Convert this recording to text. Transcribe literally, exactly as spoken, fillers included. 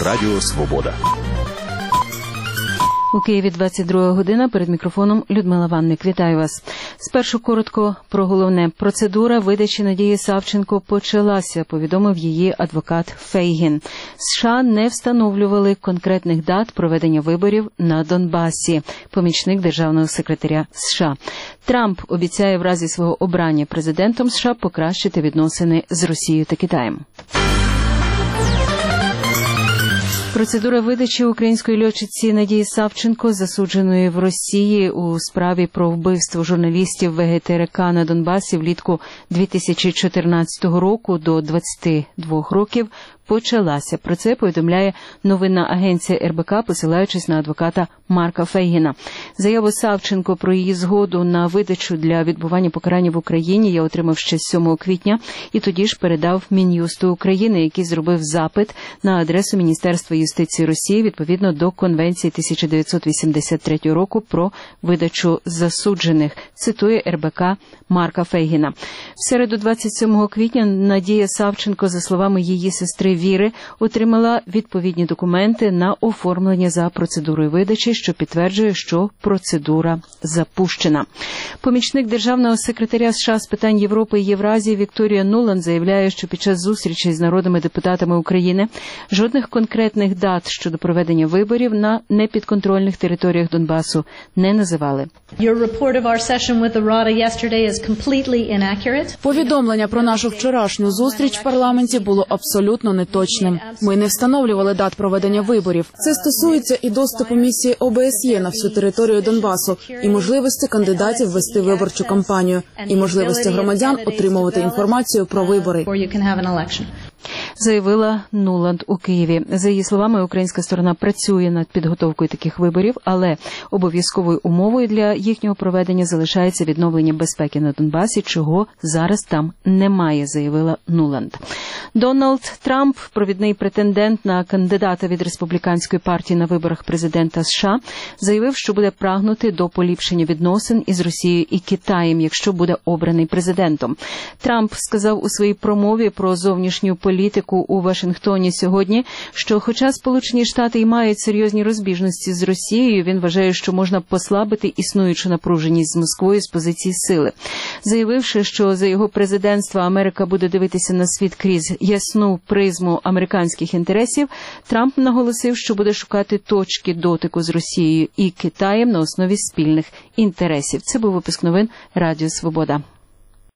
Радіо Свобода. У Києві двадцять друга година, перед мікрофоном Людмила Ванник. Вітаю вас. Спершу коротко про головне. Процедура видачі Надії Савченко почалася, повідомив її адвокат Фейгін. США не встановлювали конкретних дат проведення виборів на Донбасі, помічник державного секретаря США. Трамп обіцяє в разі свого обрання президентом США покращити відносини з Росією та Китаєм. Процедура видачі української льотчиці Надії Савченко, засудженої в Росії у справі про вбивство журналістів Ве Ге Те Ре Ка на Донбасі влітку дві тисячі чотирнадцятого року до двадцяти двох років, почалася. Про це повідомляє новинна агенція Ер Бе Ка, посилаючись на адвоката Марка Фейгіна. Заяву Савченко про її згоду на видачу для відбування покарання в Україні я отримав ще сьомого квітня і тоді ж передав Мін'юсту України, який зробив запит на адресу Міністерства юстиції Росії відповідно до Конвенції тисяча дев'ятсот вісімдесят третього року про видачу засуджених, цитує Ер Бе Ка Марка Фейгіна. В середу двадцять сьомого квітня Надія Савченко, за словами її сестри Віри, отримала відповідні документи на оформлення за процедурою видачі, що підтверджує, що процедура запущена. Помічник державного секретаря США з питань Європи і Євразії Вікторія Нуланд заявляє, що під час зустрічі з народними депутатами України жодних конкретних дат щодо проведення виборів на непідконтрольних територіях Донбасу не називали. Повідомлення про нашу вчорашню зустріч в парламенті було абсолютно неточним. Ми не встановлювали дат проведення виборів. Це стосується і доступу місії О Бе Ес Є на всю територію Донбасу, і можливості кандидатів вести виборчу кампанію, і можливості громадян отримувати інформацію про вибори. Заявила Нуланд у Києві. За її словами, українська сторона працює над підготовкою таких виборів, але обов'язковою умовою для їхнього проведення залишається відновлення безпеки на Донбасі, чого зараз там немає, заявила Нуланд. Дональд Трамп, провідний претендент на кандидата від республіканської партії на виборах президента США, заявив, що буде прагнути до поліпшення відносин із Росією і Китаєм, якщо буде обраний президентом. Трамп сказав у своїй промові про зовнішню політику у Вашингтоні сьогодні, що хоча Сполучені Штати і мають серйозні розбіжності з Росією, він вважає, що можна послабити існуючу напруженість з Москвою з позиції сили. Заявивши, що за його президентства Америка буде дивитися на світ крізь ясну призму американських інтересів, Трамп наголосив, що буде шукати точки дотику з Росією і Китаєм на основі спільних інтересів. Це був випуск новин Радіо Свобода.